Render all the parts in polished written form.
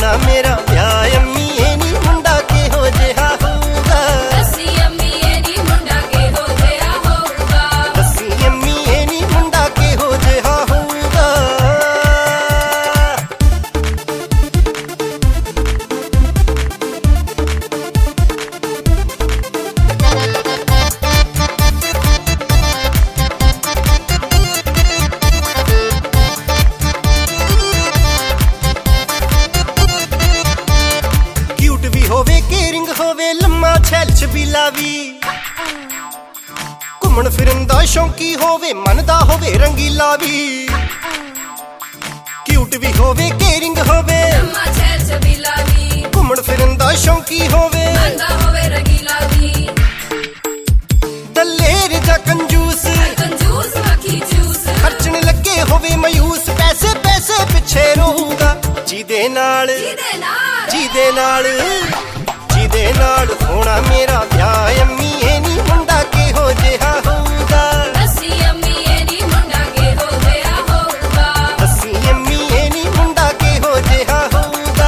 ਹੋਣਾ ਮੇਰਾ ਵਿਆਹ ਅੰਮੀ ਇਹ ਨੀ ਮੁੰਡਾ ਕਿਹੋ ਜਿਹਾ ਹੋਊਗਾ। ਦੱਸੀ ਅੰਮੀ ਇਹ ਨੀ ਮੁੰਡਾ ਕਿਹੋ ਜਿਹਾ ਹੋਊਗਾ। ਦੱਸੀ ਅੰਮੀ ਇਹ ਨੀ ਮੁੰਡਾ ਕਿਹੋ ਜਿਹਾ ਹੋਊਗਾ। ਕਿਊਟ ਵੀ ਹੋਵੇ ਕੇਅਰਿੰਗ ਹੋਵੇ ਲੰਮਾ ਛੈਲ ਛਬੀਲਾ ਵੀ ਘੁੰਮਣ ਫਿਰਨ ਦਾ ਸ਼ੌਂਕੀ ਹੋਵੇ ਮਨ ਦਾ ਹੋਵੇ ਰੰਗੀਲਾ ਵੀ। ਕਿਊਟ ਵੀ ਹੋਵੇ ਕੇਅਰਿੰਗ ਹੋਵੇ ਲੰਮਾ ਛੈਲ ਛਬੀਲਾ ਵੀ ਘੁੰਮਣ ਫਿਰਨ ਦਾ ਸ਼ੌਂਕੀ ਹੋਵੇ ਬੰਦਾ ਹੋਵੇ ਰੰਗੀਲਾ ਵੀ। ਦਲੇਰ ਜਾਂ ਕੰਜੂਸ ਕੰਜੂਸ ਮੱਖੀ ਜੂਸ ਖਰਚਣ ਲੱਗੇ ਹੋਵੇ ਮਾਯੂਸ ਪੈਸੇ ਪੈਸੇ ਪਿੱਛੇ ਰਹੂਗਾ। ਜਿਹਦੇ ਨਾਲ ਜਿਹਦੇ ਨਾਲ ਜਿਹਦੇ ਨਾਲ ਜਿਹਦੇ ਨਾਲ ਹੋਣਾ ਮੇਰਾ ਵਿਆਹ ਅੰਮੀ ਇਹ ਨੀ ਮੁੰਡਾ ਕਿਹੋ ਜਿਹਾ ਹੋਊਗਾ। ਦੱਸੀ ਅੰਮੀ ਇਹ ਨੀ ਮੁੰਡਾ ਕਿਹੋ ਜਿਹਾ ਹੋਊਗਾ। ਦੱਸੀ ਅੰਮੀ ਇਹ ਨੀ ਮੁੰਡਾ ਕਿਹੋ ਜਿਹਾ ਹੋਊਗਾ।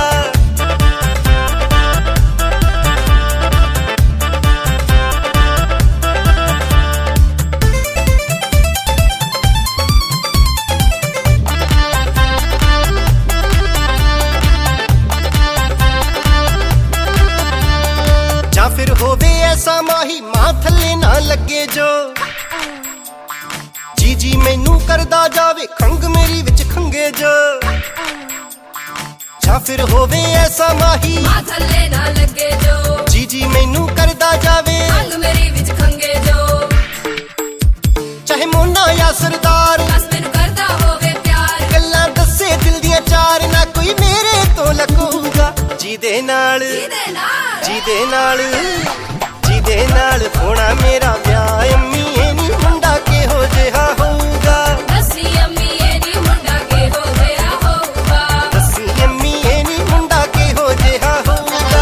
ਜਾਂ ਫਿਰ ਹੋਵੇ ਐਸਾ ਮਾਹੀ ਮਾਂ ਥੱਲੇ ਨਾ ਲੱਗੇ ਜੋ ਜੀ ਜੀ ਮੈਨੂੰ ਕਰਦਾ ਜਾਵੇ ਖੰਗ ਮੇਰੀ ਵਿੱਚ ਖੰਗੇ ਜੋ। ਜਾਂ ਫਿਰ ਹੋਵੇ ਐਸਾ ਮਾਹੀ ਮਾਂ ਥੱਲੇ ਨਾ ਲੱਗੇ ਜੋ ਜੀ ਜੀ ਮੈਨੂੰ ਕਰਦਾ ਜਾਵੇ ਅੰਗ ਮੇਰੀ ਵਿੱਚ ਖੰਗੇ ਜੋ। ਚਾਹੇ ਮੋਨਾ ਜਾਂ ਸਰਦਾਰ ਬਸ ਮੈਨੂੰ ਕਰਦਾ ਹੋਵੇ ਪਿਆਰ ਗੱਲਾਂ ਦੱਸੇ ਦਿਲ ਦੀਆਂ ਚਾਰ ਨਾ ਕੋਈ ਮੇਰੇ ਤੋਂ ਲਕੂਗਾ। ਜਿਹਦੇ ਨਾਲ ਜਿਹਦੇ ਨਾਲ ਜਿਹਦੇ ਨਾਲ ਜਿਹਦੇ ਨਾਲ ਹੋਣਾ ਮੇਰਾ ਵਿਆਹ ਅੰਮੀ ਇਹ ਨੀ ਮੁੰਡਾ ਕਿਹੋ ਜਿਹਾ ਹੋਊਗਾ। ਦੱਸੀ ਅੰਮੀ ਇਹ ਨੀ ਮੁੰਡਾ ਕਿਹੋ ਜਿਹਾ ਹੋਊਗਾ। ਦੱਸੀ ਅੰਮੀ ਇਹ ਨੀ ਮੁੰਡਾ ਕਿਹੋ ਜਿਹਾ ਹੋਊਗਾ।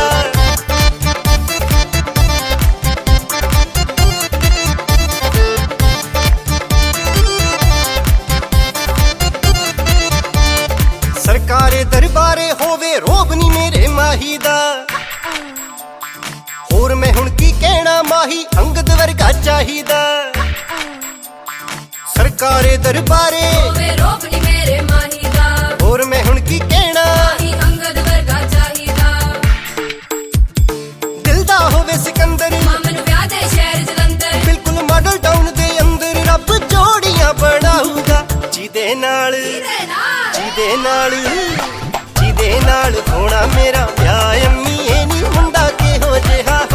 ਸਰਕਾਰੇ ਦਰਬਾਰੇ ਹੋਵੇ ਰੋਬ ਨੀ ਮੇਰੇ ਮਾਹੀ ਦਾ ਹੋਰ ਮੈਂ ਹੁਣ ਕੀ ਕਹਿਣਾ ਮਾਹੀ ਅੰਗਦ ਵਰਗਾ ਚਾਹੀਦਾ। ਸਰਕਾਰੇ ਦਰਬਾਰੇ ਹੋਵੇ ਰੋਬ ਨੀ ਮੇਰੇ ਮਾਹੀ ਦਾ ਹੋਰ ਮੈਂ ਹੁਣ ਕੀ ਕਹਿਣਾ ਮਾਹੀ ਅੰਗਦ ਵਰਗਾ ਚਾਹੀਦਾ। ਦਿਲ ਦਾ ਹੋਵੇ ਸਿਕੰਦਰ ਮਾਂ ਮੈਨੂੰ ਵਿਆਹ ਦੇ ਸ਼ਹਿਰ ਜਲੰਧਰ ਬਿਲਕੁਲ ਮਾਡਲ ਟਾਊਨ ਦੇ ਅੰਦਰ ਰੱਬ ਜੋੜੀਆਂ ਬਣਾਊਗਾ। ਜਿਹਦੇ ਨਾਲ ਜਿਹਦੇ ਨਾਲ ਜਿਹਦੇ ਨਾਲ ਜਿਹਦੇ ਨਾਲ ਹੋਣਾ ਮੇਰਾ ਵਿਆਹ ਅੰਮੀ ਇਹ ਨੀ ਮੁੰਡਾ ਕਿਹੋ ਜਿਹਾ